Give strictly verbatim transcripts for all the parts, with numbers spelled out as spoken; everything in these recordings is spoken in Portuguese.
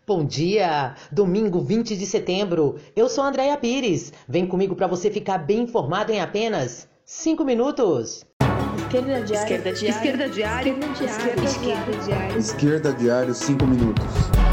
Bom dia! Domingo vinte de setembro. Eu sou Andréia Pires. Vem comigo para você ficar bem informado em apenas cinco minutos. Esquerda Diário. Esquerda Diário. Esquerda Diário. Esquerda Diário. Esquerda Diário, cinco minutos.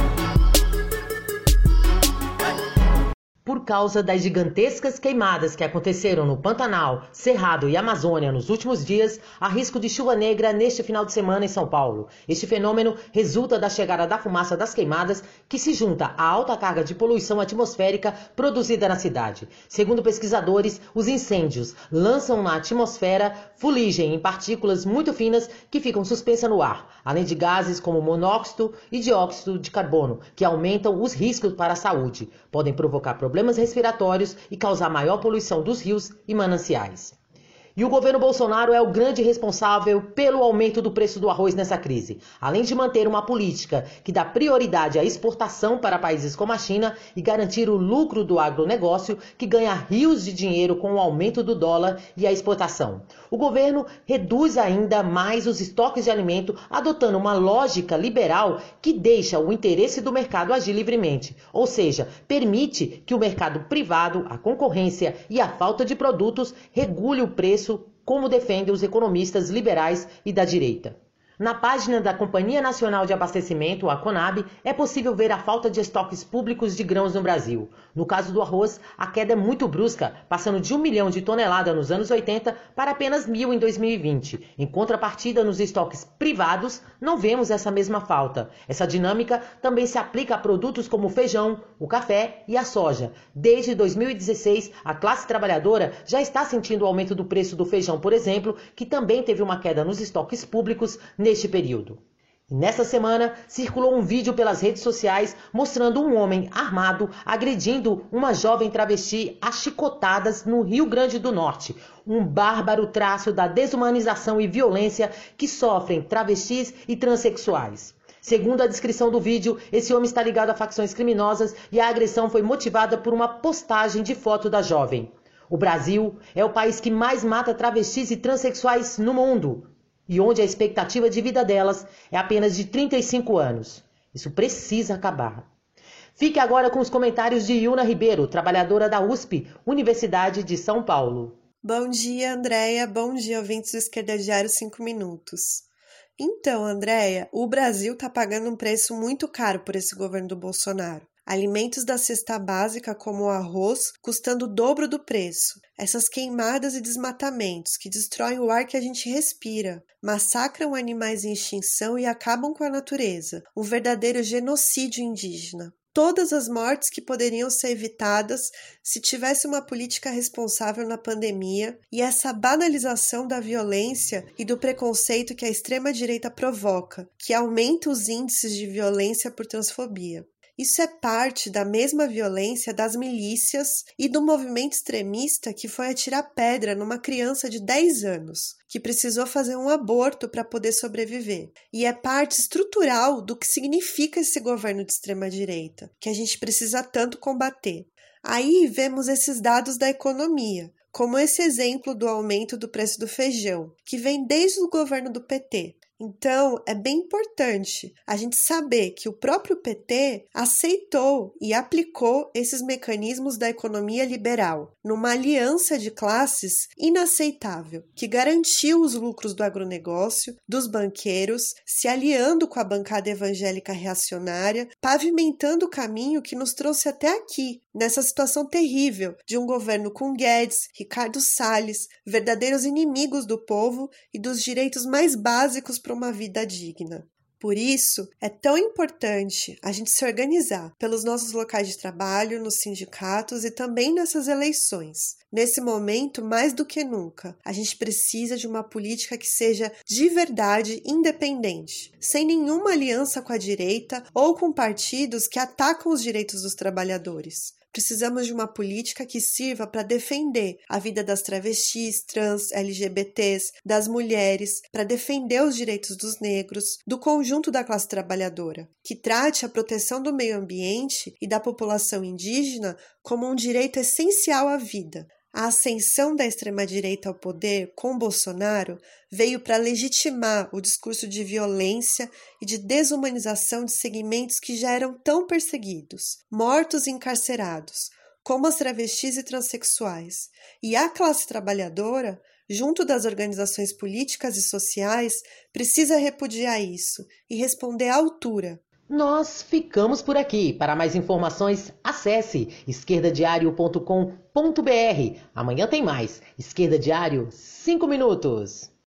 Por causa das gigantescas queimadas que aconteceram no Pantanal, Cerrado e Amazônia nos últimos dias, há risco de chuva negra neste final de semana em São Paulo. Este fenômeno resulta da chegada da fumaça das queimadas, que se junta à alta carga de poluição atmosférica produzida na cidade. Segundo pesquisadores, os incêndios lançam na atmosfera fuligem em partículas muito finas que ficam suspensas no ar, além de gases como monóxido e dióxido de carbono, que aumentam os riscos para a saúde. Podem provocar problemas problemas respiratórios e causar maior poluição dos rios e mananciais. E o governo Bolsonaro é o grande responsável pelo aumento do preço do arroz nessa crise, além de manter uma política que dá prioridade à exportação para países como a China e garantir o lucro do agronegócio, que ganha rios de dinheiro com o aumento do dólar e a exportação. O governo reduz ainda mais os estoques de alimento, adotando uma lógica liberal que deixa o interesse do mercado agir livremente, ou seja, permite que o mercado privado, a concorrência e a falta de produtos regule o preço, como defendem os economistas liberais e da direita. Na página da Companhia Nacional de Abastecimento, a CONAB, é possível ver a falta de estoques públicos de grãos no Brasil. No caso do arroz, a queda é muito brusca, passando de um milhão de toneladas nos anos oitenta para apenas mil em dois mil e vinte. Em contrapartida, nos estoques privados, não vemos essa mesma falta. Essa dinâmica também se aplica a produtos como o feijão, o café e a soja. Desde dois mil e dezesseis, a classe trabalhadora já está sentindo o aumento do preço do feijão, por exemplo, que também teve uma queda nos estoques públicos neste período. E nessa semana, circulou um vídeo pelas redes sociais mostrando um homem armado agredindo uma jovem travesti a chicotadas no Rio Grande do Norte. Um bárbaro traço da desumanização e violência que sofrem travestis e transexuais. Segundo a descrição do vídeo, esse homem está ligado a facções criminosas e a agressão foi motivada por uma postagem de foto da jovem. O Brasil é o país que mais mata travestis e transexuais no mundo, e onde a expectativa de vida delas é apenas de trinta e cinco anos. Isso precisa acabar. Fique agora com os comentários de Yuna Ribeiro, trabalhadora da U S P, Universidade de São Paulo. Bom dia, Andréia. Bom dia, ouvintes do Esquerda Diário cinco minutos. Então, Andréia, o Brasil está pagando um preço muito caro por esse governo do Bolsonaro. Alimentos da cesta básica, como o arroz, custando o dobro do preço. Essas queimadas e desmatamentos que destroem o ar que a gente respira, massacram animais em extinção e acabam com a natureza. Um verdadeiro genocídio indígena. Todas as mortes que poderiam ser evitadas se tivesse uma política responsável na pandemia, e essa banalização da violência e do preconceito que a extrema-direita provoca, que aumenta os índices de violência por transfobia. Isso é parte da mesma violência das milícias e do movimento extremista que foi atirar pedra numa criança de dez anos, que precisou fazer um aborto para poder sobreviver. E é parte estrutural do que significa esse governo de extrema-direita, que a gente precisa tanto combater. Aí vemos esses dados da economia, como esse exemplo do aumento do preço do feijão, que vem desde o governo do P T. Então, é bem importante a gente saber que o próprio P T aceitou e aplicou esses mecanismos da economia liberal, numa aliança de classes inaceitável, que garantiu os lucros do agronegócio, dos banqueiros, se aliando com a bancada evangélica reacionária, pavimentando o caminho que nos trouxe até aqui, nessa situação terrível de um governo com Guedes, Ricardo Salles, verdadeiros inimigos do povo e dos direitos mais básicos para uma vida digna. Por isso, é tão importante a gente se organizar pelos nossos locais de trabalho, nos sindicatos e também nessas eleições. Nesse momento, mais do que nunca, a gente precisa de uma política que seja de verdade independente, sem nenhuma aliança com a direita ou com partidos que atacam os direitos dos trabalhadores. Precisamos de uma política que sirva para defender a vida das travestis, trans, L G B Ts, das mulheres, para defender os direitos dos negros, do conjunto da classe trabalhadora, que trate a proteção do meio ambiente e da população indígena como um direito essencial à vida. A ascensão da extrema-direita ao poder com Bolsonaro veio para legitimar o discurso de violência e de desumanização de segmentos que já eram tão perseguidos, mortos e encarcerados, como as travestis e transexuais. E a classe trabalhadora, junto das organizações políticas e sociais, precisa repudiar isso e responder à altura. Nós ficamos por aqui. Para mais informações, acesse esquerda diário ponto com ponto br. Amanhã tem mais. Esquerda Diário, cinco minutos.